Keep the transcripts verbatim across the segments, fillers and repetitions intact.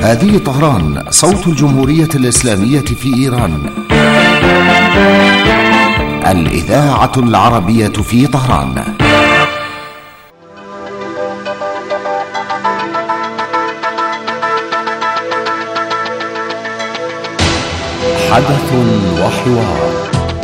هذه طهران، صوت الجمهورية الإسلامية في إيران، الإذاعة العربية في طهران. حدث وحوار.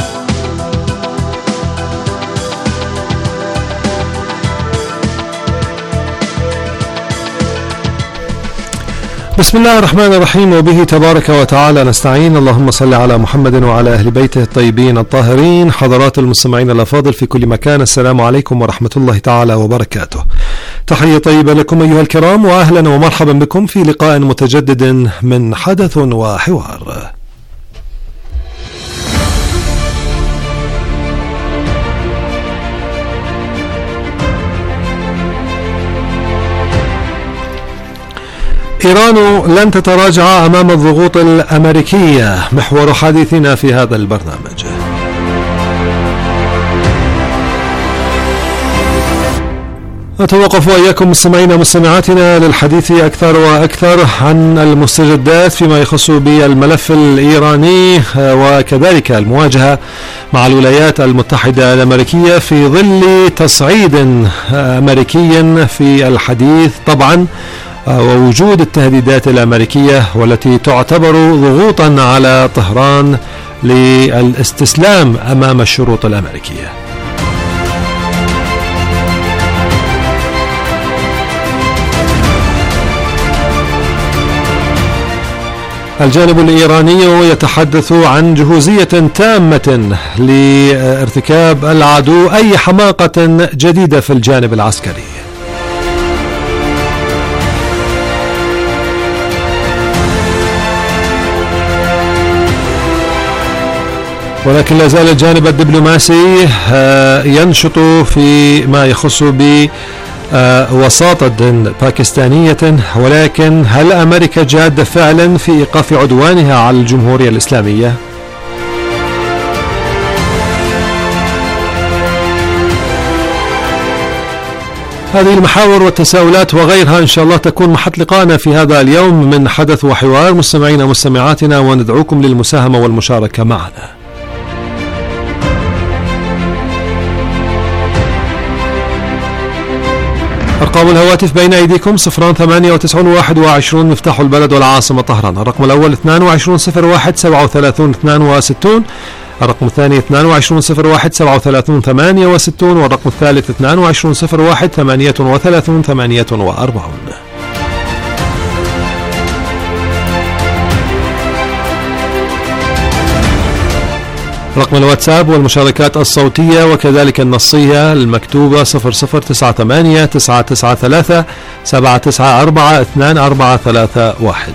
بسم الله الرحمن الرحيم، وبه تبارك وتعالى نستعين. اللهم صل على محمد وعلى أهل بيته الطيبين الطاهرين. حضرات المستمعين الأفاضل في كل مكان، السلام عليكم ورحمة الله تعالى وبركاته. تحية طيبة لكم أيها الكرام، وأهلا ومرحبا بكم في لقاء متجدد من حدث وحوار. إيران لن تتراجع أمام الضغوط الأمريكية، محور حديثنا في هذا البرنامج. نتوقف وإياكم مستمعينا مستمعاتنا للحديث أكثر وأكثر عن المستجدات فيما يخص بالملف الإيراني وكذلك المواجهة مع الولايات المتحدة الأمريكية في ظل تصعيد أمريكي في الحديث طبعا، ووجود التهديدات الأمريكية والتي تعتبر ضغوطا على طهران للاستسلام أمام الشروط الأمريكية. الجانب الإيراني يتحدث عن جهوزية تامة لارتكاب العدو أي حماقة جديدة في الجانب العسكري. ولكن لا زال الجانب الدبلوماسي ينشط في ما يخص بوساطة باكستانية، ولكن هل أمريكا جادة فعلا في إيقاف عدوانها على الجمهورية الإسلامية؟ هذه المحاور والتساؤلات وغيرها إن شاء الله تكون محط لقائنا في هذا اليوم من حدث وحوار. مستمعينا مستمعاتنا، وندعوكم للمساهمة والمشاركة معنا. أرقام الهواتف بين أيديكم: صفران ثمانية وتسعون واحد وعشرون مفتاح البلد والعاصمة طهران. الرقم الأول اثنان وعشرون صفر واحد سبعة وثلاثون اثنان وستون، الرقم الثاني اثنان وعشرون صفر واحد سبعة وثلاثون ثمانية وستون، والرقم الثالث اثنان وعشرون صفر واحد ثمانية وثلاثون ثمانية وأربعون. رقم الواتساب والمشاركات الصوتية وكذلك النصية المكتوبة صفر صفر تسعة ثمانية تسعة تسعة ثلاثة سبعة تسعة أربعة اثنان أربعة ثلاثة واحد.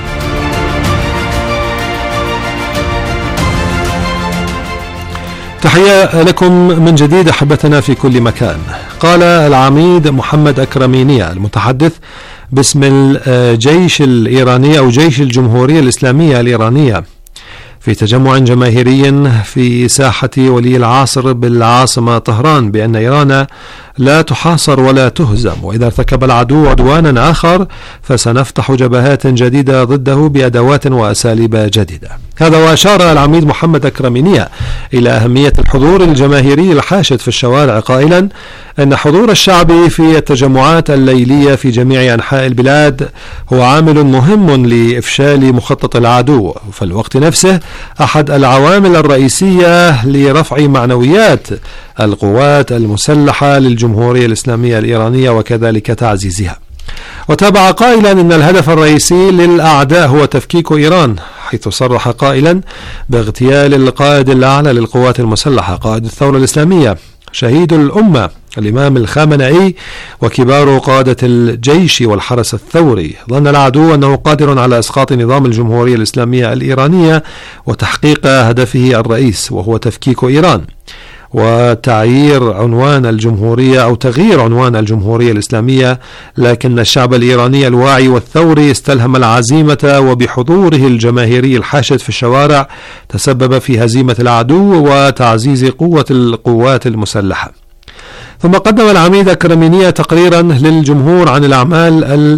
تحية لكم من جديد أحبتنا في كل مكان. قال العميد محمد أكرمينية المتحدث باسم الجيش الإيراني أو جيش الجمهورية الإسلامية الإيرانية في تجمع جماهيري في ساحة ولي العصر بالعاصمة طهران بأن إيران لا تحاصر ولا تهزم، وإذا ارتكب العدو عدوانا آخر فسنفتح جبهات جديدة ضده بأدوات وأساليب جديدة. هذا وأشار العميد محمد أكرمينية إلى أهمية الحضور الجماهيري الحاشد في الشوارع، قائلا أن حضور الشعب في التجمعات الليلية في جميع أنحاء البلاد هو عامل مهم لإفشال مخطط العدو، في الوقت نفسه أحد العوامل الرئيسية لرفع معنويات القوات المسلحة للجمهورية الإسلامية الإيرانية وكذلك تعزيزها. وتابع قائلا إن الهدف الرئيسي للأعداء هو تفكيك إيران، حيث صرح قائلا باغتيال القائد الأعلى للقوات المسلحة قائد الثورة الإسلامية شهيد الأمة الإمام الخامنئي وكبار قادة الجيش والحرس الثوري. ظن العدو أنه قادر على إسقاط نظام الجمهورية الإسلامية الإيرانية وتحقيق هدفه الرئيس وهو تفكيك إيران وتعيير عنوان الجمهورية أو تغيير عنوان الجمهورية الإسلامية، لكن الشعب الإيراني الواعي والثوري استلهم العزيمة وبحضوره الجماهيري الحاشد في الشوارع تسبب في هزيمة العدو وتعزيز قوة القوات المسلحة. ثم قدم العميد أكرمينية تقريرا للجمهور عن الأعمال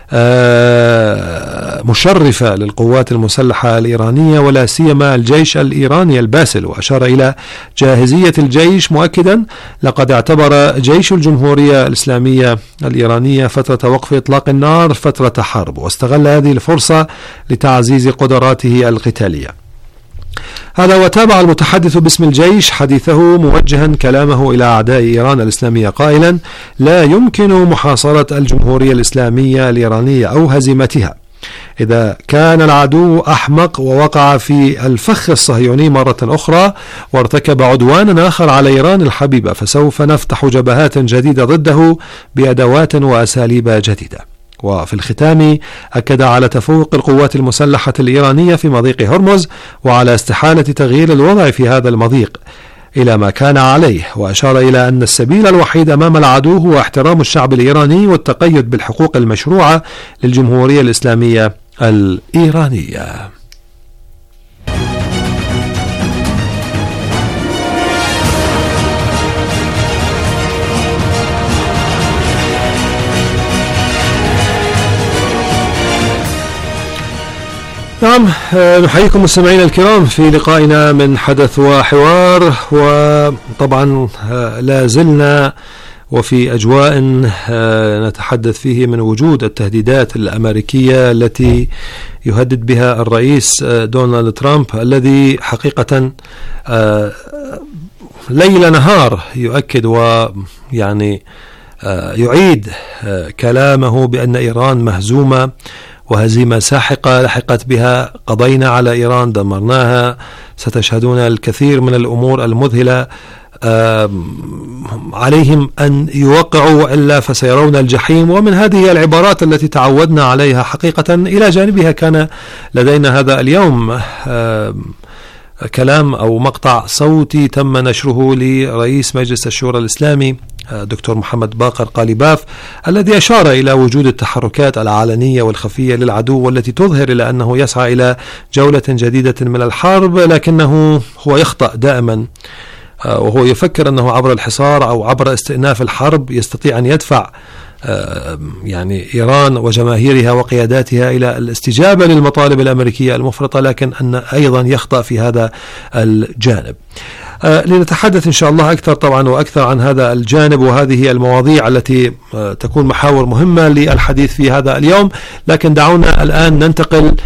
مشرفة للقوات المسلحة الإيرانية ولا سيما الجيش الإيراني الباسل، وأشار إلى جاهزية الجيش مؤكدا: لقد اعتبر جيش الجمهورية الإسلامية الإيرانية فترة وقف إطلاق النار فترة حرب، واستغل هذه الفرصة لتعزيز قدراته القتالية. هذا وتابع المتحدث باسم الجيش حديثه موجها كلامه إلى أعداء إيران الإسلامية قائلا: لا يمكن محاصرة الجمهورية الإسلامية الإيرانية أو هزيمتها. إذا كان العدو أحمق ووقع في الفخ الصهيوني مرة أخرى وارتكب عدوانا آخر على إيران الحبيبة، فسوف نفتح جبهات جديدة ضده بأدوات وأساليب جديدة. وفي الختام أكد على تفوق القوات المسلحة الإيرانية في مضيق هرمز وعلى استحالة تغيير الوضع في هذا المضيق إلى ما كان عليه، وأشار إلى أن السبيل الوحيد أمام العدو هو احترام الشعب الإيراني والتقيد بالحقوق المشروعة للجمهورية الإسلامية الإيرانية. نعم، نحييكم مستمعينا الكرام في لقائنا من حدث وحوار، وطبعا لا زلنا وفي أجواء نتحدث فيه من وجود التهديدات الأمريكية التي يهدد بها الرئيس دونالد ترامب، الذي حقيقة ليل نهار يؤكد ويعني يعيد كلامه بأن إيران مهزومة وهزيمة ساحقة لحقت بها، قضينا على إيران، دمرناها، ستشهدون الكثير من الأمور المذهلة، عليهم أن يوقعوا وإلا فسيرون الجحيم. ومن هذه العبارات التي تعودنا عليها حقيقة، إلى جانبها كان لدينا هذا اليوم كلام أو مقطع صوتي تم نشره لرئيس مجلس الشورى الإسلامي دكتور محمد باقر قالباف، الذي أشار إلى وجود التحركات العلنية والخفية للعدو والتي تظهر إلى أنه يسعى إلى جولة جديدة من الحرب، لكنه هو يخطأ دائما وهو يفكر أنه عبر الحصار أو عبر استئناف الحرب يستطيع أن يدفع يعني إيران وجماهيرها وقياداتها إلى الاستجابة للمطالب الأمريكية المفرطة، لكن أن أيضا يخطأ في هذا الجانب. لنتحدث إن شاء الله أكثر طبعا وأكثر عن هذا الجانب وهذه المواضيع التي تكون محاور مهمة للحديث في هذا اليوم، لكن دعونا الآن ننتقل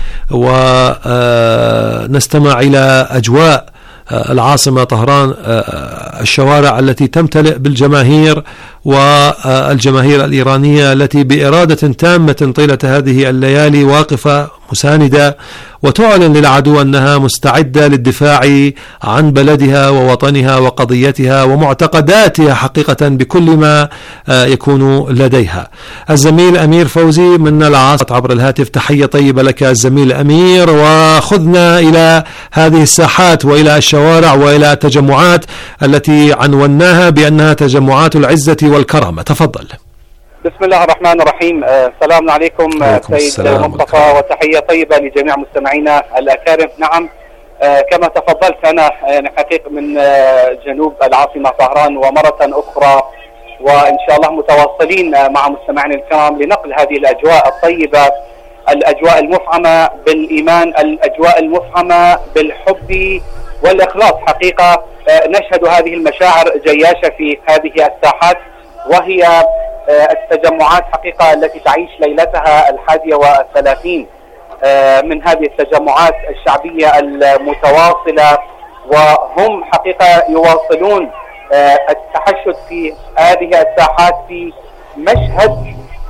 ونستمع إلى أجواء العاصمة طهران، الشوارع التي تمتلئ بالجماهير والجماهير الإيرانية التي بإرادة تامة طيلة هذه الليالي واقفة مساندة وتعلن للعدو أنها مستعدة للدفاع عن بلدها ووطنها وقضيتها ومعتقداتها حقيقة بكل ما يكون لديها. الزميل أمير فوزي من العاصمة عبر الهاتف، تحية طيبة لك الزميل أمير، وخذنا إلى هذه الساحات وإلى الشوارع وإلى التجمعات التي عنوناها بأنها تجمعات العزة والكرامة. تفضل. بسم الله الرحمن الرحيم. آه، السلام عليكم سيد مصطفى، وتحية طيبة لجميع مستمعينا الأكارم. نعم، آه، كما تفضلت أنا يعني حقيقة من آه، جنوب العاصمة طهران، ومرة أخرى وإن شاء الله متواصلين آه، مع مستمعينا الكرام لنقل هذه الأجواء الطيبة، الأجواء المفعمة بالإيمان، الأجواء المفعمة بالحب والإخلاص. حقيقة آه، نشهد هذه المشاعر جياشة في هذه الساحات، وهي التجمعات حقيقة التي تعيش ليلتها الحادية والثلاثين من هذه التجمعات الشعبية المتواصلة، وهم حقيقة يواصلون التحشد في هذه الساحات في مشهد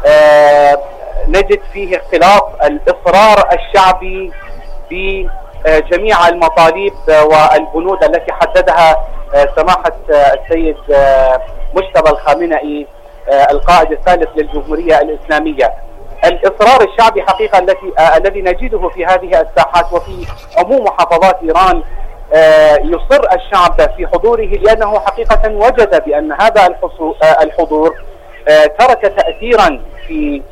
نجد فيه اختلاط الإصرار الشعبي بجميع المطالب والبنود التي حددها سماحة السيد مجتبى الخامنئي القائد الثالث للجمهورية الإسلامية. الإصرار الشعبي حقيقة التي الذي نجده في هذه الساحات وفي عموم محافظات إيران، يصر الشعب في حضوره لأنه حقيقة وجد بأن هذا الحضور ترك تأثيرا في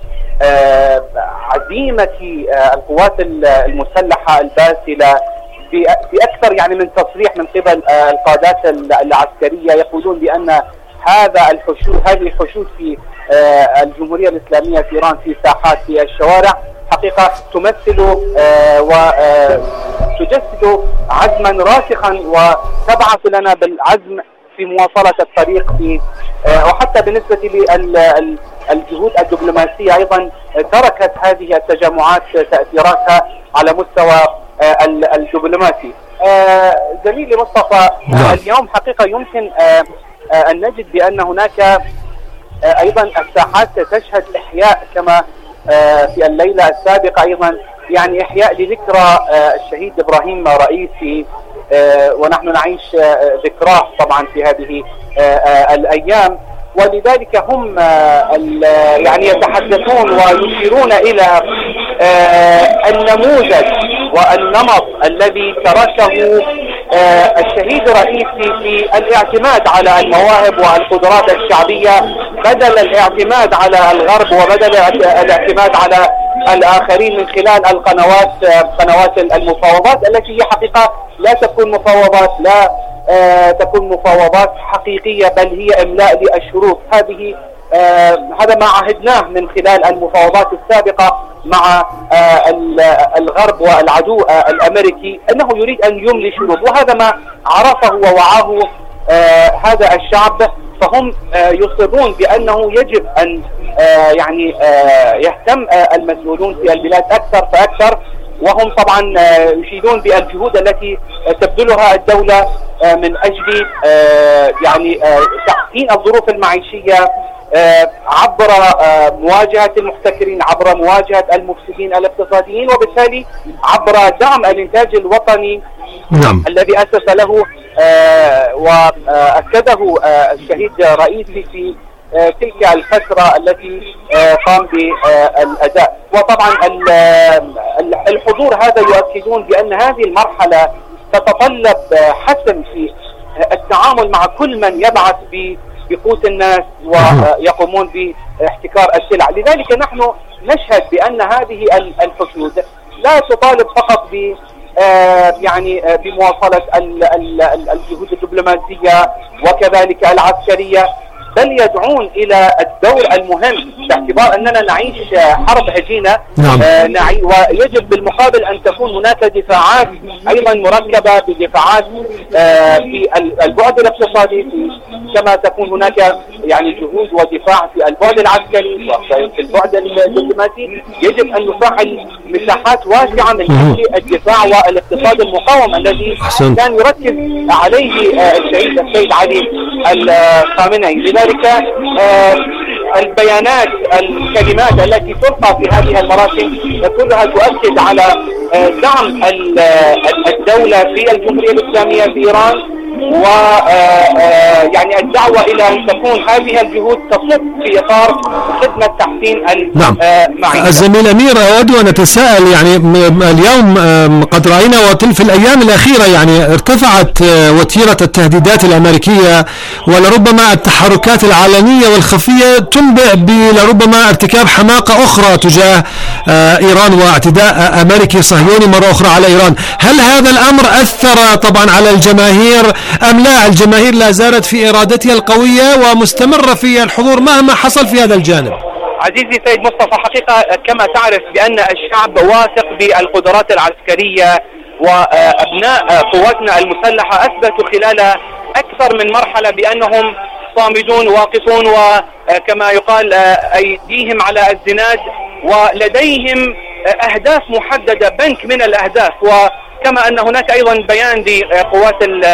عزيمة القوات المسلحة الباسلة بأكثر يعني من تصريح من قبل القادات العسكرية، يقولون بأن هذا الحشود هذه الحشود في الجمهورية الإسلامية في إيران في ساحات في الشوارع حقيقة تمثل وتجسد عزما راسخا وتبعث لنا بالعزم في مواصلة الطريق في وحتى بالنسبة للجهود الدبلوماسية أيضا تركت هذه التجمعات تأثيراتها على مستوى الدبلوماسي. زميلي مصطفى، اليوم حقيقة يمكن أن نجد بأن هناك أيضا الساحات تشهد إحياء كما في الليلة السابقة أيضا، يعني إحياء لذكرى الشهيد إبراهيم رئيسي، ونحن نعيش ذكراه طبعا في هذه الأيام، ولذلك هم يعني يتحدثون ويشيرون إلى النموذج والنمط الذي تركه الشهيد الرئيسي في الاعتماد على المواهب والقدرات الشعبية بدل الاعتماد على الغرب وبدل الاعتماد على الآخرين من خلال القنوات قنوات المفاوضات التي هي حقيقة لا تكون مفاوضات لا آه تكون مفاوضات حقيقية، بل هي إملاء للشروط. هذه آه هذا ما عهدناه من خلال المفاوضات السابقة مع آه الغرب والعدو آه الأمريكي، أنه يريد أن يملي شروط، وهذا ما عرفه ووعاه آه هذا الشعب، فهم آه يصرون بأنه يجب أن آه يعني آه يهتم آه المسؤولون في البلاد أكثر فأكثر، وهم طبعا يشيدون بالجهود التي تبذلها الدولة من أجل يعني تحسين الظروف المعيشية عبر مواجهة المحتكرين، عبر مواجهة المفسدين الاقتصاديين، وبالتالي عبر دعم الإنتاج الوطني نعم. الذي أسس له وأكده الشهيد رئيسي في تلك الفترة التي قام بالأداء. وطبعا الحضور هذا يؤكدون بأن هذه المرحلة تتطلب حسم في التعامل مع كل من يبعث بقوت الناس ويقومون باحتكار السلع. لذلك نحن نشهد بأن هذه الحشود لا تطالب فقط ب يعني بمواصلة الجهود الدبلوماسية وكذلك العسكرية، بل يدعون إلى الدور المهم باعتبار أننا نعيش حرب هجينة نعم. آه نعي ويجب بالمقابل أن تكون هناك دفاعات أيضا مركبة بدفاعات آه في البعد الاقتصادي، كما تكون هناك يعني جهود ودفاع في البعد العسكري وفي البعد الدبلوماسي. يجب أن نفعل مساحات واسعة من أجل الدفاع والاقتصاد المقاوم الذي حسن. كان يركز عليه آه الشهيد السيد علي الخامنئي. لذلك آه البيانات الكلمات التي تلقى في هذه المراسم كلها تؤكد على آه دعم الدولة في الجمهورية الإسلامية في إيران، و يعني الدعوة إلى أن تكون هذه الجهود تصب في إطار خدمة تحسين المعيشة. الزميل أمير، أود أن أتساءل، يعني اليوم قد رأينا وفي الأيام الأخيرة يعني ارتفعت وتيرة التهديدات الأمريكية، ولربما التحركات العلنية والخفية تنبئ بلربما ارتكاب حماقة أخرى تجاه إيران واعتداء أمريكي صهيوني مرة أخرى على إيران. هل هذا الأمر أثر طبعا على الجماهير أم لا؟ الجماهير لا زالت في إرادتها القوية ومستمرة في الحضور مهما حصل في هذا الجانب. عزيزي سيد مصطفى، حقيقة كما تعرف بأن الشعب واثق بالقدرات العسكرية، وأبناء قواتنا المسلحة أثبتوا خلال أكثر من مرحلة بأنهم صامدون واقفون، وكما يقال أيديهم على الزناد، ولديهم أهداف محددة، بنك من الأهداف. وكما أن هناك أيضا بيان لقوات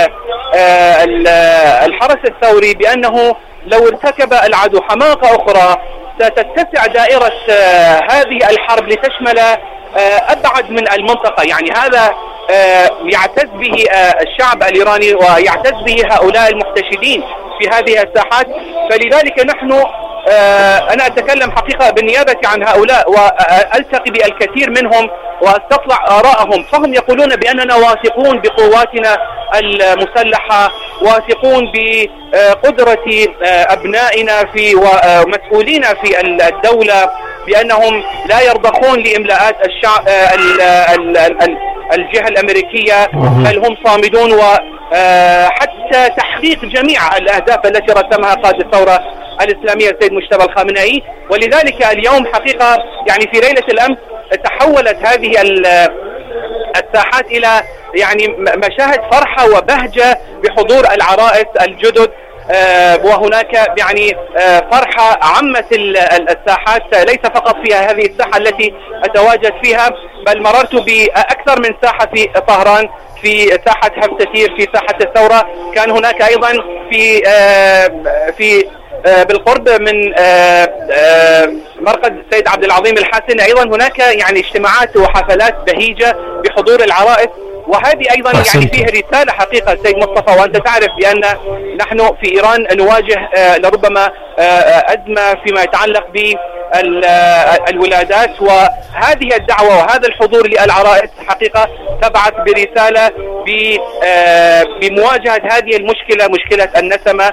الحرس الثوري بأنه لو ارتكب العدو حماقة أخرى ستتسع دائرة هذه الحرب لتشمل أبعد من المنطقة. يعني هذا يعتز به الشعب الإيراني ويعتز به هؤلاء المحتشدين في هذه الساحات. فلذلك نحن أنا أتكلم حقيقة بالنيابة عن هؤلاء وألتقي بالكثير منهم واستطلع آراءهم، فهم يقولون بأننا واثقون بقواتنا المسلحة، واثقون بقدرة أبنائنا في ومسؤولين في الدولة بأنهم لا يرضخون لإملاءات الشعب الجهة الأمريكية، بل هم صامدون وحتى تحقيق جميع الأهداف التي رسمها قائد الثورة الإسلامية السيد مجتبى الخامنئي. ولذلك اليوم حقيقة يعني في ليلة الأمس تحولت هذه الساحات إلى يعني مشاهد فرحة وبهجة بحضور العرائس الجدد، وهناك يعني فرحة عمت الساحات، ليس فقط فيها هذه الساحة التي أتواجد فيها، بل مررت بأكثر من ساحة في طهران، في ساحة هفتتير، في ساحة الثورة، كان هناك أيضا في في بالقرب من مرقد السيد عبد العظيم الحسن أيضا هناك يعني اجتماعات وحفلات بهيجة بحضور العرائس. وهذه أيضا يعني فيه رسالة حقيقة سيد مصطفى، وأنت تعرف بأن نحن في إيران نواجه لربما أزمة فيما يتعلق بالولادات، وهذه الدعوة وهذا الحضور للعرائس حقيقة تبعث برسالة بمواجهة هذه المشكلة، مشكلة النسمة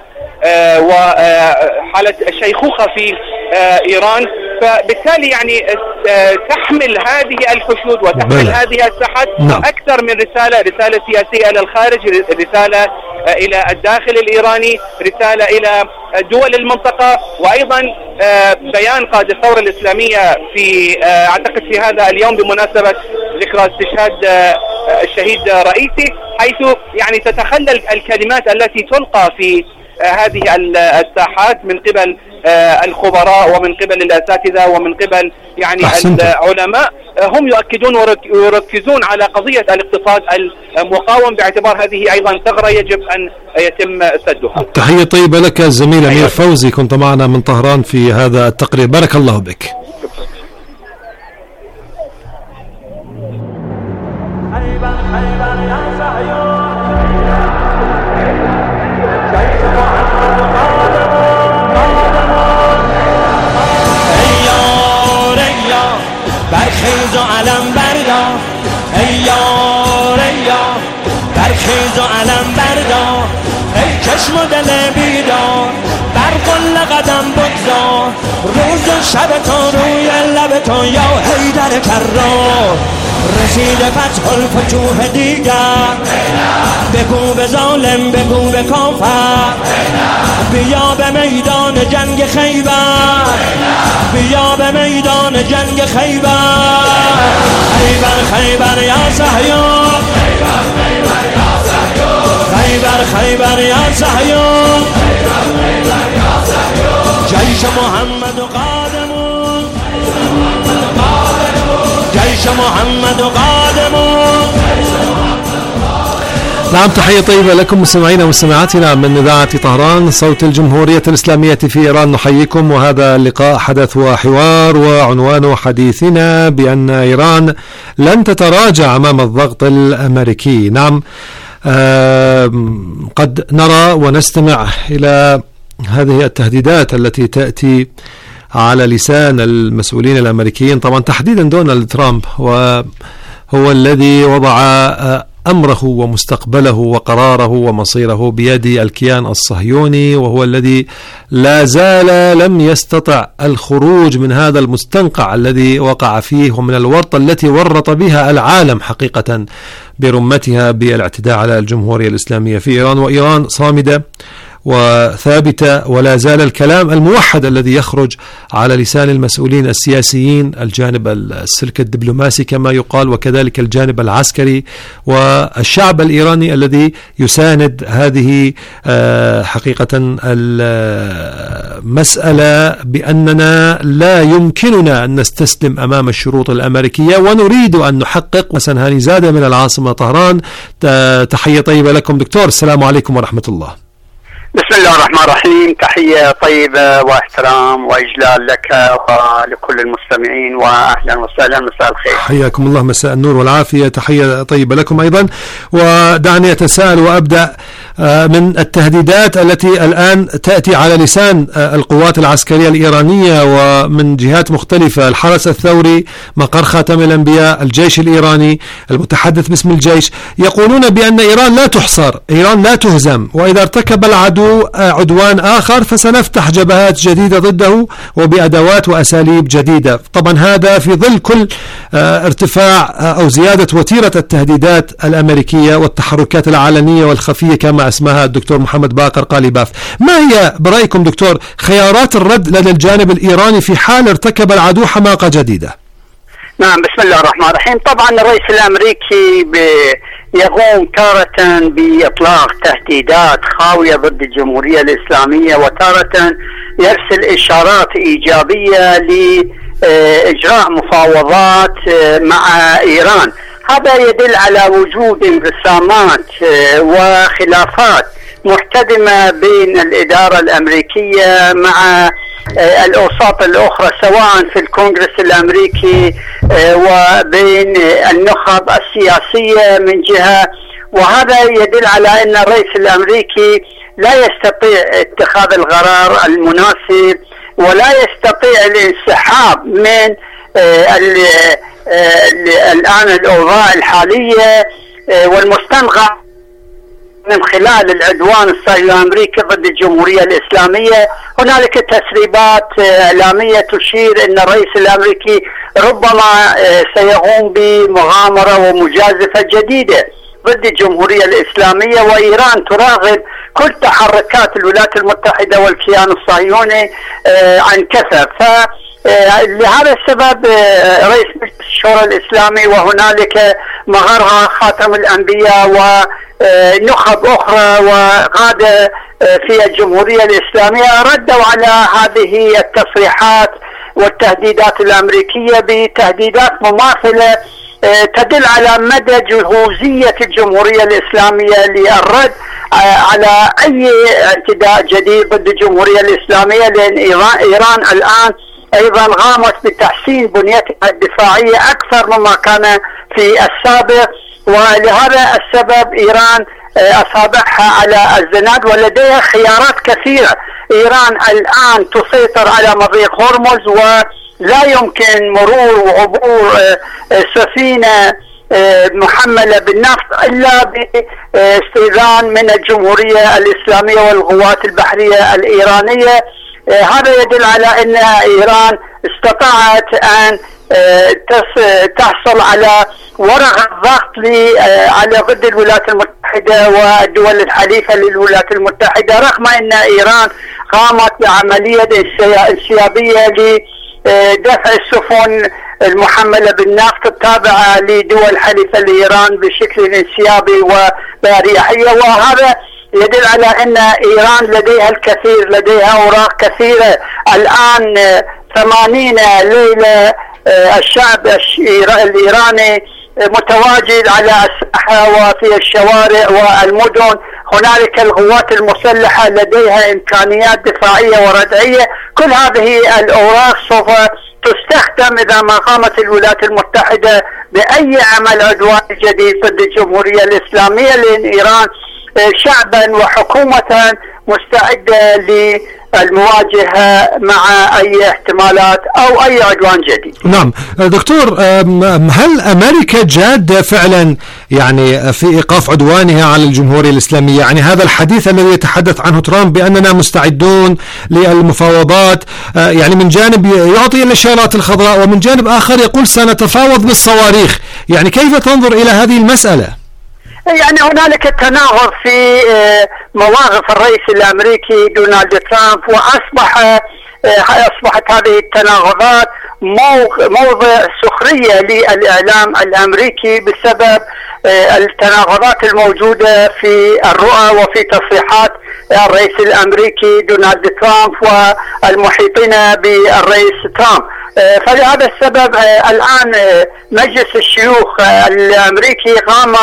وحالة الشيخوخة في إيران. فبالتالي يعني تحمل هذه الحشود وتحمل هذه الساحات أكثر من رسالة، رسالة سياسية إلى الخارج، رسالة إلى الداخل الإيراني، رسالة إلى دول المنطقة، وأيضا بيان قائد الثورة الإسلامية في أعتقد في هذا اليوم بمناسبة ذكرى استشهاد الشهيد رئيسي، حيث يعني تتخلل الكلمات التي تلقى في هذه الساحات من قبل الخبراء ومن قبل الأساتذة ومن قبل يعني أحسنت. العلماء هم يؤكدون ويركزون على قضية الاقتصاد المقاوم، باعتبار هذه أيضا ثغرة يجب أن يتم سدها. تحية طيبة لك الزميل أمير فوزي، كنت معنا من طهران في هذا التقرير، بارك الله بك. برخیز و علم بردار ای یار ای یار، برخیز و علم بردار ای چشم و دل بیدار، بر قل قدم بگذار، روز و شب تو روی لب تو یا حیدر کرار، رسید فتح الفتوح دیگر، بگو به ظالم بگو به کافر، بیا به میدان جنگ خیبر، بیا به میدان جنگ خیبر، خیبر خیبر یا صهیون، خیبر خیبر یا صهیون، جیش محمد و قادمون، جيش محمد قادمون. نعم، تحية طيبة لكم مستمعينا ومستمعاتنا من إذاعة طهران صوت الجمهورية الإسلامية في إيران، نحييكم. وهذا اللقاء حدث وحوار، وعنوان حديثنا بأن إيران لن تتراجع أمام الضغط الأمريكي. نعم، آه قد نرى ونستمع إلى هذه التهديدات التي تأتي على لسان المسؤولين الأمريكيين، طبعا تحديدا دونالد ترامب، وهو الذي وضع أمره ومستقبله وقراره ومصيره بيد الكيان الصهيوني، وهو الذي لا زال لم يستطع الخروج من هذا المستنقع الذي وقع فيه، ومن الورطة التي ورط بها العالم حقيقة برمتها بالاعتداء على الجمهورية الإسلامية في إيران. وإيران صامدة وثابتة، ولا زال الكلام الموحد الذي يخرج على لسان المسؤولين السياسيين، الجانب السلك الدبلوماسي كما يقال، وكذلك الجانب العسكري، والشعب الإيراني الذي يساند هذه حقيقة المسألة بأننا لا يمكننا أن نستسلم أمام الشروط الأمريكية، ونريد أن نحقق. حسن هاني زادة من العاصمة طهران، تحية طيبة لكم دكتور، السلام عليكم ورحمة الله. بسم الله الرحمن الرحيم، تحية طيبة واحترام وإجلال لك ولكل المستمعين، وأهلا وسهلا، مساء الخير. حياكم الله، مساء النور والعافية، تحية طيبة لكم أيضا. ودعني أتساءل وأبدأ من التهديدات التي الآن تأتي على لسان القوات العسكرية الإيرانية ومن جهات مختلفة، الحرس الثوري، مقر خاتم الأنبياء، الجيش الإيراني، المتحدث باسم الجيش، يقولون بأن إيران لا تحصر، إيران لا تهزم، وإذا ارتكب العدو يعيد عدوان آخر فسنفتح جبهات جديدة ضده وبأدوات وأساليب جديدة. طبعا هذا في ظل كل ارتفاع أو زيادة وتيرة التهديدات الأمريكية والتحركات العلنية والخفية كما اسمها الدكتور محمد باقر قاليباف. ما هي برأيكم دكتور خيارات الرد لدى الجانب الإيراني في حال ارتكب العدو حماقة جديدة؟ نعم، بسم الله الرحمن الرحيم. طبعا الرئيس الأمريكي يقوم تارة بإطلاق تهديدات خاوية ضد الجمهورية الإسلامية، وتارة يرسل إشارات إيجابية لإجراء مفاوضات مع إيران. هذا يدل على وجود انقسامات وخلافات محتدمة بين الإدارة الأمريكية مع الأوساط الأخرى، سواء في الكونغرس الأمريكي وبين النخب السياسية من جهة. وهذا يدل على أن الرئيس الأمريكي لا يستطيع اتخاذ القرار المناسب ولا يستطيع الانسحاب من الآن الأوضاع الحالية والمستنقع من خلال العدوان الصهيوني الأمريكي ضد الجمهورية الإسلامية. هنالك تسريبات إعلامية تشير أن الرئيس الأمريكي ربما سيقوم بمغامرة ومجازفة جديدة ضد الجمهورية الإسلامية، وإيران تراقب كل تحركات الولايات المتحدة والكيان الصهيوني عن كثب. فلهذا السبب رئيس مجلس الشورى الإسلامي وهنالك مغرها خاتم الأنبياء ونخب أخرى وقادة في الجمهورية الإسلامية ردوا على هذه التصريحات والتهديدات الأمريكية بتهديدات مماثلة تدل على مدى جهوزية الجمهورية الإسلامية للرد على أي اعتداء جديد ضد الجمهورية الإسلامية، لأن إيران الآن أيضا قامت بتحسين بنيتها الدفاعية أكثر مما كان في السابق، ولهذا السبب إيران أصابعها على الزناد ولديها خيارات كثيرة. إيران الآن تسيطر على مضيق هرمز ولا يمكن مرور وعبور سفينة محملة بالنفط إلا باستئذان من الجمهورية الإسلامية والقوات البحرية الإيرانية. هذا يدل على أن إيران استطاعت أن تحصل على ورقة ضغط على ضد الولايات المتحدة والدول الحليفة للولايات المتحدة، رغم أن إيران قامت بعملية انسيابية لدفع السفن المحملة بالنفط التابعة لدول حليفة لإيران بشكل انسيابي وبأريحية. وهذا يدل على أن إيران لديها الكثير، لديها أوراق كثيرة. الآن ثمانين ليلة الشعب الإيراني متواجد على الساحة وفي الشوارع والمدن. هنالك القوات المسلحة لديها إمكانيات دفاعية وردعية. كل هذه الأوراق سوف تستخدم إذا ما قامت الولايات المتحدة بأي عمل عدواني جديد ضد الجمهورية الإسلامية، لأن إيران شعبا وحكومة مستعدة للمواجهة مع أي احتمالات أو أي عدوان جديد. نعم دكتور، هل أمريكا جادة فعلا يعني في إيقاف عدوانها على الجمهورية الإسلامية؟ يعني هذا الحديث الذي يتحدث عنه ترامب بأننا مستعدون للمفاوضات، يعني من جانب يعطي الإشارات الخضراء ومن جانب آخر يقول سنتفاوض بالصواريخ، يعني كيف تنظر إلى هذه المسألة؟ يعني هنالك تناقض في مواقف الرئيس الأمريكي دونالد ترامب، وأصبح أصبحت هذه التناقضات موضع سخرية للإعلام الأمريكي بسبب التناقضات الموجودة في الرؤى وفي تصريحات الرئيس الأمريكي دونالد ترامب والمحيطين بالرئيس ترامب. فلهذا السبب الآن مجلس الشيوخ الأمريكي قام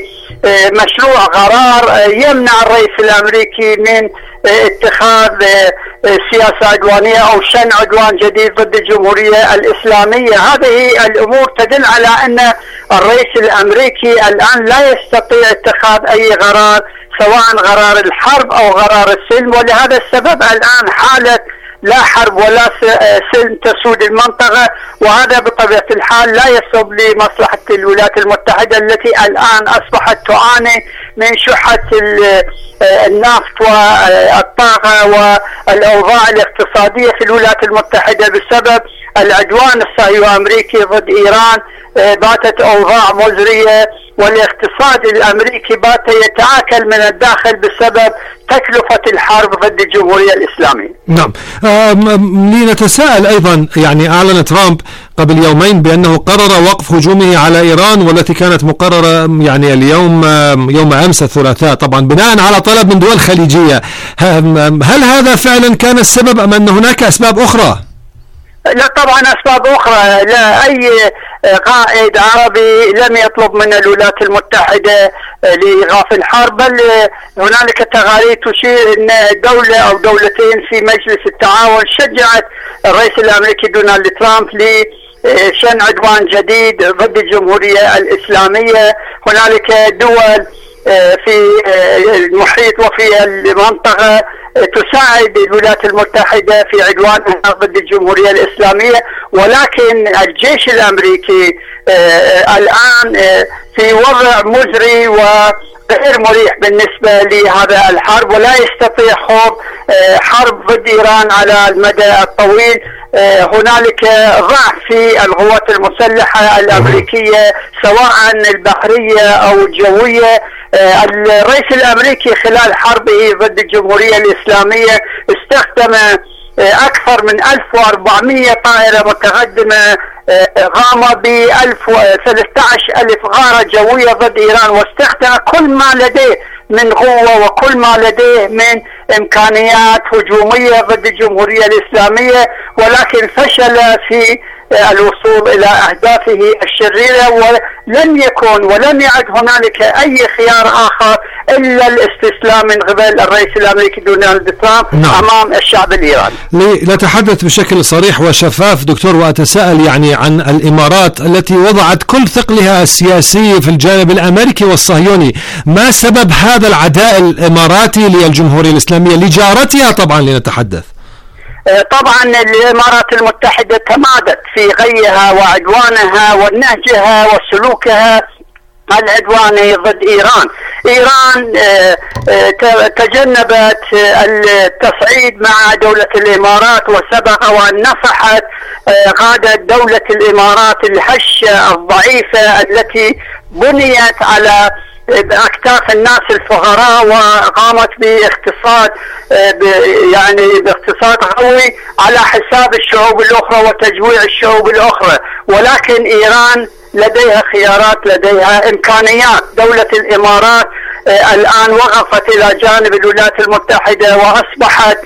بمشروع قرار يمنع الرئيس الأمريكي من اتخاذ سياسة عدوانية أو شن عدوان جديد ضد الجمهورية الإسلامية. هذه الأمور تدل على أن الرئيس الأمريكي الآن لا يستطيع اتخاذ أي قرار، سواء قرار الحرب أو قرار السلم، ولهذا السبب الآن حالة لا حرب ولا سلم تسود المنطقة، وهذا بطبيعة الحال لا يصب لمصلحة الولايات المتحدة التي الآن أصبحت تعاني من شحة النفط والطاقة والأوضاع الاقتصادية في الولايات المتحدة بسبب العدوان الصهيوني الأمريكي ضد إيران باتت أوضاع مزرية، والاقتصاد الأمريكي بات يتآكل من الداخل بسبب تكلفة الحرب ضد الجمهورية الإسلامية. نعم. لنتساءل أيضا، يعني أعلن ترامب قبل يومين بأنه قرر وقف هجومه على إيران، والتي كانت مقررة يعني اليوم يوم أمس الثلاثاء، طبعا بناء على طلب من دول خليجية. هل هذا فعلا كان السبب أم أن هناك أسباب أخرى؟ لا طبعا أسباب أخرى. لا أي قائد عربي لم يطلب من الولايات المتحدة لإيقاف الحرب، بل هنالك تقارير تشير أن دولة أو دولتين في مجلس التعاون شجعت الرئيس الأمريكي دونالد ترامب لشن عدوان جديد ضد الجمهورية الإسلامية. هنالك دول في المحيط وفي المنطقة تساعد الولايات المتحدة في عدوانها ضد الجمهورية الإسلامية، ولكن الجيش الأمريكي الآن في وضع مزري وغير مريح بالنسبة لهذا الحرب، ولا يستطيع خوض حرب ضد إيران على المدى الطويل. هنالك ضعف في القوات المسلحة الأمريكية سواء البحرية أو الجوية. الرئيس الأمريكي خلال حربه ضد الجمهورية الإسلامية استخدم أكثر من ألف وأربعمئة طائرة متقدمة قام ب ثلاثة عشر ألف غارة جوية ضد إيران، واستخدم كل ما لديه من قوة وكل ما لديه من إمكانيات هجومية ضد الجمهورية الإسلامية، ولكن فشل في الوصول إلى أهدافه الشريرة، ولم يكن ولم يعد هنالك أي خيار آخر إلا الاستسلام من قبل الرئيس الأمريكي دونالد ترامب نعم. أمام الشعب الإيراني. لنتحدث بشكل صريح وشفاف دكتور، وأتساءل يعني عن الإمارات التي وضعت كل ثقلها السياسي في الجانب الأمريكي والصهيوني. ما سبب هذا العداء الإماراتي للجمهورية الإسلامية لجارتها؟ طبعا لنتحدث طبعا الإمارات المتحدة تمادت في غيها وعدوانها ونهجها وسلوكها العدواني ضد إيران. إيران تجنبت التصعيد مع دولة الإمارات، وسبق وأن نصحت قادة دولة الإمارات الهشة الضعيفة التي بنيت على بأكتاف الناس الفقراء، وقامت باقتصاد يعني باقتصاد قوي على حساب الشعوب الأخرى وتجويع الشعوب الأخرى. ولكن إيران لديها خيارات، لديها إمكانيات. دولة الإمارات الآن وقفت إلى جانب الولايات المتحدة وأصبحت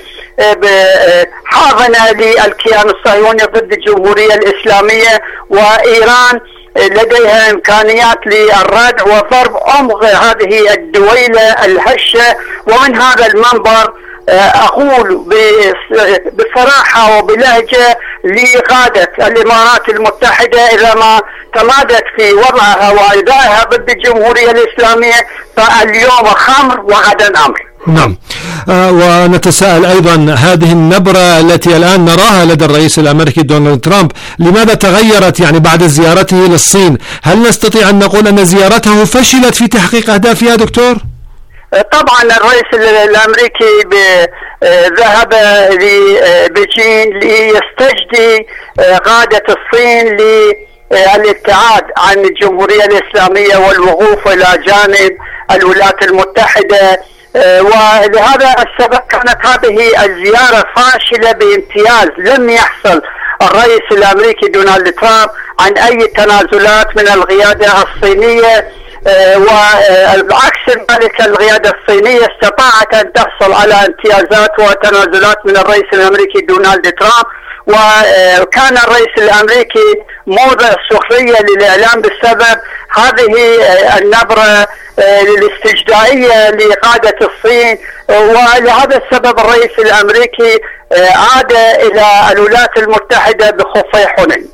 حاضنة للكيان الصهيوني ضد الجمهورية الإسلامية، وإيران لديها إمكانيات للردع وضرب عمق هذه الدويلة الهشة. ومن هذا المنبر أقول بصراحة وبلهجة لقادة الإمارات المتحدة إذا ما تمادت في وضعها وعدائها ضد الجمهورية الإسلامية فاليوم خمر وغدا أمر. نعم. آه ونتساءل أيضا، هذه النبرة التي الآن نراها لدى الرئيس الأمريكي دونالد ترامب لماذا تغيرت يعني بعد زيارته للصين؟ هل نستطيع أن نقول أن زيارته فشلت في تحقيق أهدافها دكتور؟ طبعا الرئيس الأمريكي ذهب لبيجين ليستجدي قادة الصين للابتعاد عن الجمهورية الإسلامية والوقوف إلى جانب الولايات المتحدة، ولهذا السبب كانت هذه الزيارة فاشلة بامتياز. لم يحصل الرئيس الأمريكي دونالد ترامب عن أي تنازلات من القيادة الصينية، وعكس ذلك القيادة الصينية استطاعت أن تحصل على امتيازات وتنازلات من الرئيس الأمريكي دونالد ترامب. وكان الرئيس الأمريكي موضع سخرية للإعلام بسبب هذه النبرة الاستجدائية لقادة الصين، ولهذا السبب الرئيس الأمريكي عاد إلى الولايات المتحدة بخفي حنين.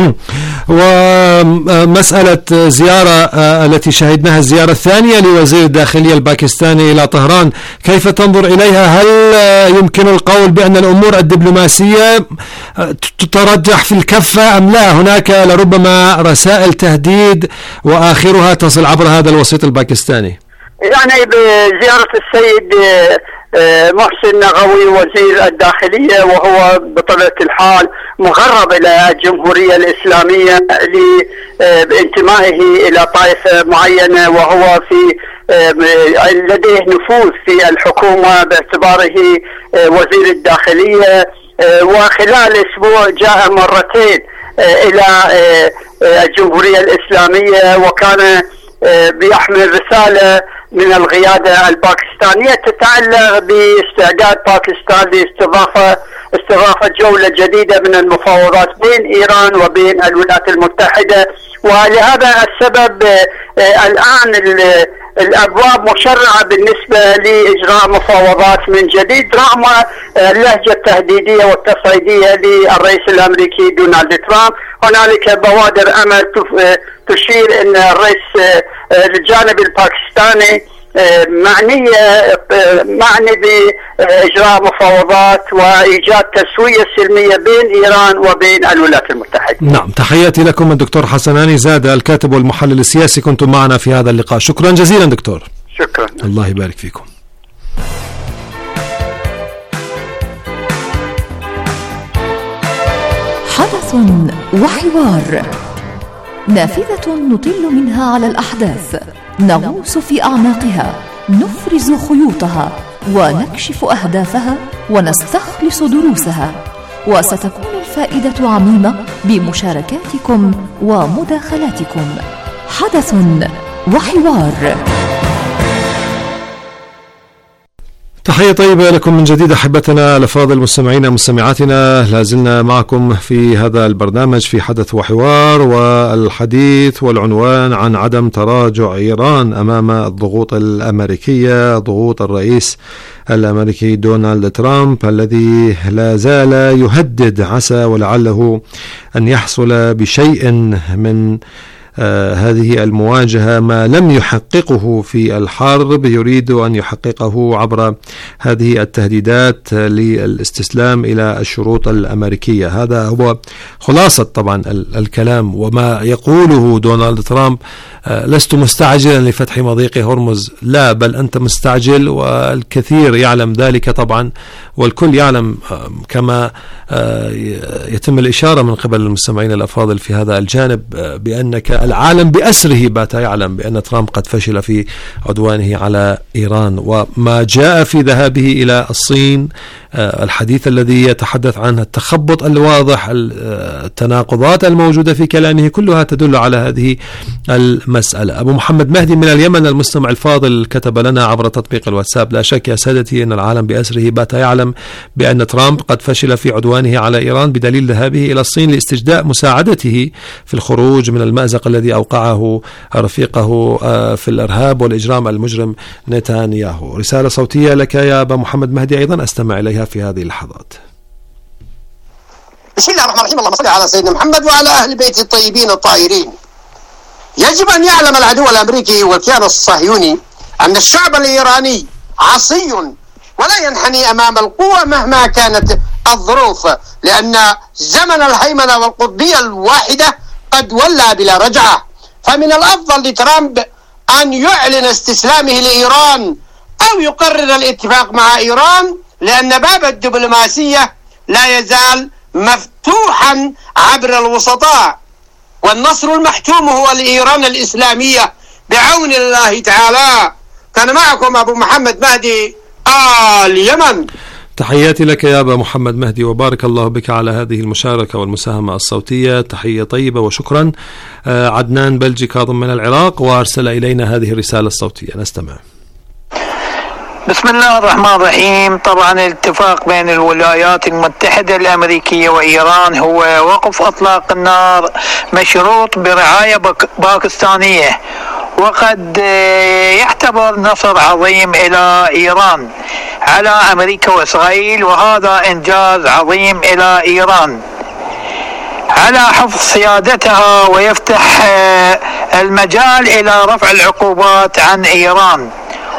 ومسألة زيارة التي شهدناها الزيارة الثانية لوزير الداخلية الباكستاني إلى طهران، كيف تنظر إليها؟ هل يمكن القول بأن الأمور الدبلوماسية تترجح في الكفة أم لا؟ هناك لربما رسائل تهديد وآخرها تصل عبر هذا الوسيط الباكستاني. يعني بزيارة السيد محسن نغوي وزير الداخلية، وهو بطبيعة الحال مغرب إلى الجمهورية الإسلامية بانتمائه إلى طائفة معينة، وهو في لديه نفوذ في الحكومة باعتباره وزير الداخلية، وخلال أسبوع جاء مرتين إلى الجمهورية الإسلامية، وكان بيحمل رسالة من القيادة الباكستانية تتعلق باستعداد باكستان لاستضافة استضافة جولة جديدة من المفاوضات بين إيران وبين الولايات المتحدة. ولهذا السبب الآن الأبواب مشرعة بالنسبة لإجراء مفاوضات من جديد رغم اللهجة التهديدية والتصعيدية للرئيس الأمريكي دونالد ترامب. هنالك بوادر أمل تشير أن الرئيس الجانب الباكستاني معنية معني بإجراء مفاوضات وإيجاد تسوية سلمية بين إيران وبين الولايات المتحدة. نعم، تحياتي لكم الدكتور حسناني زادة الكاتب والمحلل السياسي، كنتم معنا في هذا اللقاء. شكرا جزيلا دكتور. شكرا، الله يبارك فيكم. حدث وحوار، نافذة نطل منها على الأحداث، نغوص في أعماقها، نفرز خيوطها ونكشف أهدافها ونستخلص دروسها، وستكون الفائدة عميمة بمشاركاتكم ومداخلاتكم. حدث وحوار. تحية طيبة لكم من جديد أحبتنا الأفاضل مستمعينا مستمعاتنا، لازلنا معكم في هذا البرنامج في حدث وحوار، والحديث والعنوان عن عدم تراجع إيران أمام الضغوط الأمريكية، ضغوط الرئيس الأمريكي دونالد ترامب الذي لا زال يهدد عسى ولعله أن يحصل بشيء من آه هذه المواجهة ما لم يحققه في الحرب، يريد أن يحققه عبر هذه التهديدات للاستسلام إلى الشروط الأمريكية. هذا هو خلاصة طبعا الكلام وما يقوله دونالد ترامب. آه لست مستعجلا لفتح مضيق هرمز، لا بل أنت مستعجل، والكثير يعلم ذلك طبعا، والكل يعلم آه كما آه يتم الإشارة من قبل المستمعين الأفاضل في هذا الجانب آه بأنك العالم بأسره بات يعلم بأن ترامب قد فشل في عدوانه على إيران، وما جاء في ذهابه إلى الصين، الحديث الذي يتحدث عنه، التخبط الواضح، التناقضات الموجودة في كلامه، كلها تدل على هذه المسألة. أبو محمد مهدي من اليمن المستمع الفاضل كتب لنا عبر تطبيق الواتساب: لا شك يا سادتي أن العالم بأسره بات يعلم بأن ترامب قد فشل في عدوانه على إيران بدليل ذهابه إلى الصين لاستجداء مساعدته في الخروج من المأزق الذي أوقعه رفيقه في الإرهاب والإجرام المجرم نتنياهو. رسالة صوتية لك يا أبا محمد مهدي أيضا أستمع إليها في هذه اللحظات. بسم الله الرحمن الرحيم. اللهم صل على سيدنا محمد وعلى أهل بيت الطيبين الطاهرين. يجب أن يعلم العدو الأمريكي والكيان الصهيوني أن الشعب الإيراني عصي ولا ينحني أمام القوة مهما كانت الظروف، لأن زمن الهيمنة والقطبية الواحدة قد ولى بلا رجعة. فمن الأفضل لترامب أن يعلن استسلامه لإيران أو يقرر الاتفاق مع إيران، لأن باب الدبلوماسية لا يزال مفتوحا عبر الوسطاء، والنصر المحتوم هو لإيران الإسلامية بعون الله تعالى. كان معكم أبو محمد مهدي آل يمن. تحياتي لك يا أبا محمد مهدي، وبارك الله بك على هذه المشاركة والمساهمة الصوتية. تحية طيبة وشكرا. آه عدنان بلجي كاظم من العراق وأرسل إلينا هذه الرسالة الصوتية، نستمع. بسم الله الرحمن الرحيم. طبعا الاتفاق بين الولايات المتحدة الأمريكية وإيران هو وقف أطلاق النار مشروط برعاية باكستانية، وقد يعتبر نصر عظيم إلى إيران على أمريكا وإسرائيل، وهذا إنجاز عظيم إلى إيران على حفظ سيادتها، ويفتح المجال إلى رفع العقوبات عن إيران.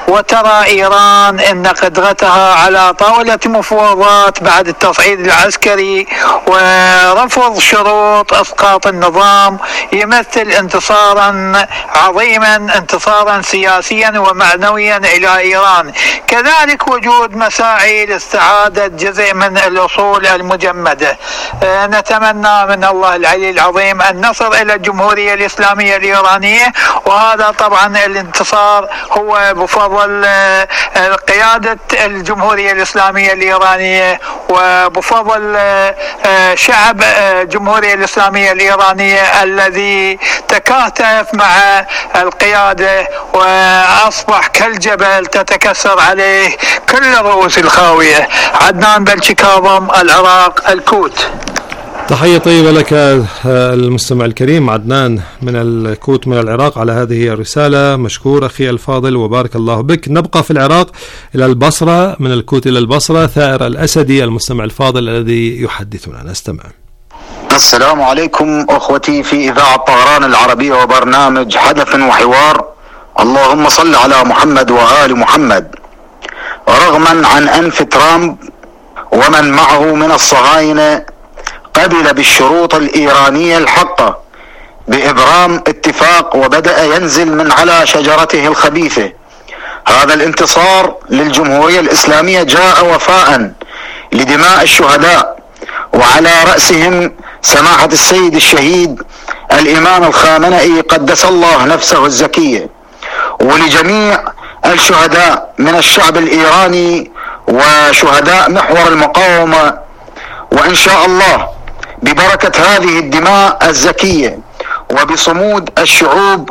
وترى إيران أن قدرتها على طاولة مفاوضات بعد التصعيد العسكري ورفض شروط إسقاط النظام يمثل انتصارا عظيما، انتصارا سياسيا ومعنويا إلى إيران. كذلك وجود مساعي لاستعادة جزء من الأصول المجمدة. نتمنى من الله العلي العظيم أن نصل إلى الجمهورية الإسلامية الإيرانية، وهذا طبعا الانتصار هو بفضل قيادة الجمهورية الإسلامية الإيرانية وبفضل شعب الجمهورية الإسلامية الإيرانية الذي تكاتف مع القيادة وأصبح كالجبل تتكسر عليه كل الرؤوس الخاوية. عدنان بلشي كاظم، العراق، الكوت. تحية طيبة لك المستمع الكريم عدنان من الكوت من العراق على هذه الرسالة. مشكور أخي الفاضل وبارك الله بك. نبقى في العراق إلى البصرة، من الكوت إلى البصرة. ثائر الأسدي المستمع الفاضل الذي يحدثنا، نستمع. السلام عليكم أخوتي في إذاعة طهران العربية وبرنامج حدث وحوار. اللهم صل على محمد وآل محمد. رغما عن أنف ترامب ومن معه من الصهاينة قبل بالشروط الإيرانية الحقة بإبرام اتفاق وبدأ ينزل من على شجرته الخبيثة. هذا الانتصار للجمهورية الإسلامية جاء وفاء لدماء الشهداء، وعلى رأسهم سماحة السيد الشهيد الإمام الخامنئي قدس الله نفسه الزكية، ولجميع الشهداء من الشعب الإيراني وشهداء محور المقاومة. وإن شاء الله ببركة هذه الدماء الزكية وبصمود الشعوب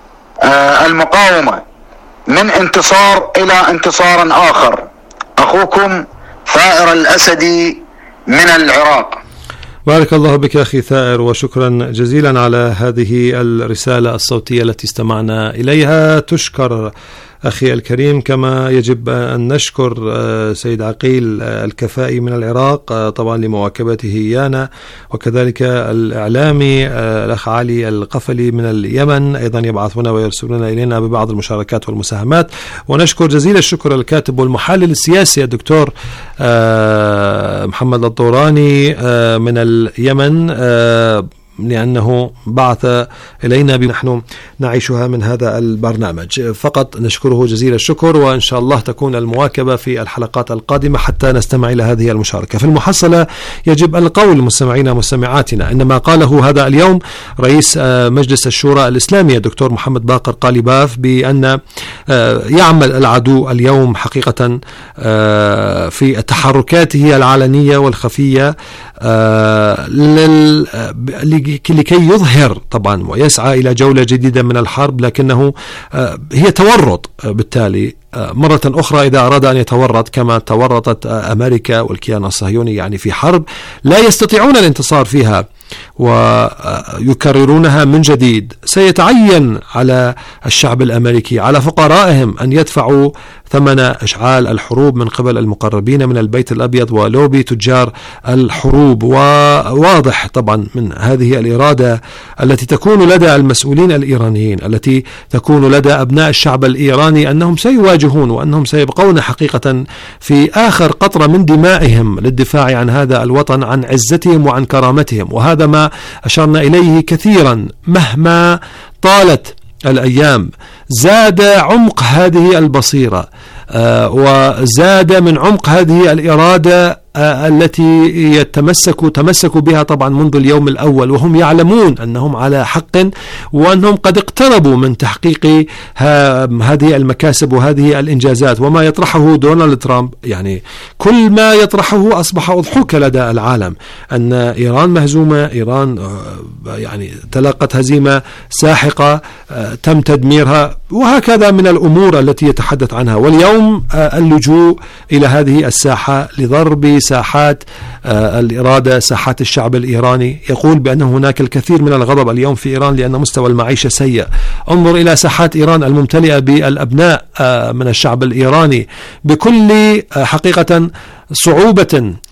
المقاومة من انتصار إلى انتصار آخر. أخوكم ثائر الأسدي من العراق. بارك الله بك أخي ثائر، وشكرا جزيلا على هذه الرسالة الصوتية التي استمعنا إليها. تشكر أخي الكريم، كما يجب أن نشكر سيد عقيل الكفائي من العراق طبعا لمواكبته إيانا، وكذلك الإعلامي الأخ علي القفلي من اليمن أيضا يبعثون ويرسلون إلينا ببعض المشاركات والمساهمات. ونشكر جزيل الشكر الكاتب والمحلل السياسي الدكتور محمد الطوراني من اليمن، لأنه بعث إلينا بنحن نعيشها من هذا البرنامج. فقط نشكره جزيل الشكر، وإن شاء الله تكون المواكبة في الحلقات القادمة حتى نستمع إلى هذه المشاركة. في المحصلة يجب القول مستمعينا مستمعاتنا إن ما قاله هذا اليوم رئيس مجلس الشورى الإسلامي الدكتور محمد باقر قالباف بأن يعمل العدو اليوم حقيقة في تحركاته العلنية والخفية لكي يظهر طبعا ويسعى إلى جولة جديدة من الحرب، لكنه هي تورط بالتالي مرة أخرى إذا أراد أن يتورط كما تورطت أمريكا والكيان الصهيوني يعني في حرب لا يستطيعون الانتصار فيها ويكررونها من جديد. سيتعين على الشعب الأمريكي على فقرائهم أن يدفعوا ثمن إشعال الحروب من قبل المقربين من البيت الأبيض ولوبي تجار الحروب. وواضح طبعا من هذه الإرادة التي تكون لدى المسؤولين الإيرانيين، التي تكون لدى أبناء الشعب الإيراني، أنهم سيواجهون وأنهم سيبقون حقيقة في آخر قطرة من دمائهم للدفاع عن هذا الوطن، عن عزتهم وعن كرامتهم. وهذا ما أشرنا إليه كثيرا. مهما طالت الأيام زاد عمق هذه البصيرة آه وزاد من عمق هذه الإرادة آه التي يتمسكوا تمسكوا بها طبعا منذ اليوم الأول، وهم يعلمون أنهم على حق وأنهم قد اقتربوا من تحقيق هذه المكاسب وهذه الإنجازات. وما يطرحه دونالد ترامب يعني كل ما يطرحه أصبح أضحوك لدى العالم، أن إيران مهزومة، إيران آه يعني تلقت هزيمة ساحقة آه تم تدميرها، وهكذا من الأمور التي يتحدث عنها. واليوم آه اللجوء إلى هذه الساحة لضرب ساحات آه الإرادة، ساحات الشعب الإيراني. يقول بأن هناك الكثير من الغضب اليوم في إيران لأن مستوى المعيشة سيء. انظر إلى ساحات إيران الممتلئة بالأبناء آه من الشعب الإيراني بكل آه حقيقة صعوبة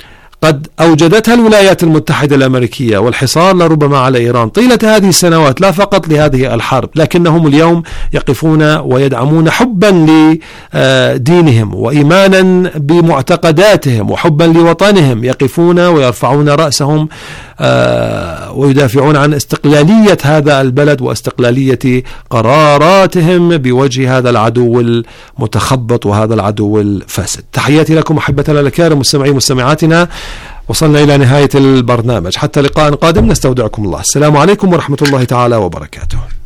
قد أوجدتها الولايات المتحدة الأمريكية، والحصار لربما على إيران طيلة هذه السنوات لا فقط لهذه الحرب، لكنهم اليوم يقفون ويدعمون حبا لدينهم وإيمانا بمعتقداتهم وحبا لوطنهم، يقفون ويرفعون رأسهم ويدافعون عن استقلالية هذا البلد واستقلالية قراراتهم بوجه هذا العدو المتخبط وهذا العدو الفاسد. تحياتي لكم أحبتنا الكرام مستمعي مستمعاتنا، وصلنا إلى نهاية البرنامج، حتى لقاء قادم نستودعكم الله. السلام عليكم ورحمة الله تعالى وبركاته.